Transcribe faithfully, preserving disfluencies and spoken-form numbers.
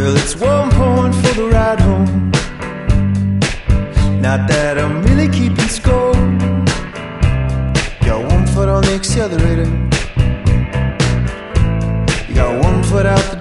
Well, it's one point for the ride home. Not that I'm really keeping score. Got one foot on the accelerator. You got one foot out the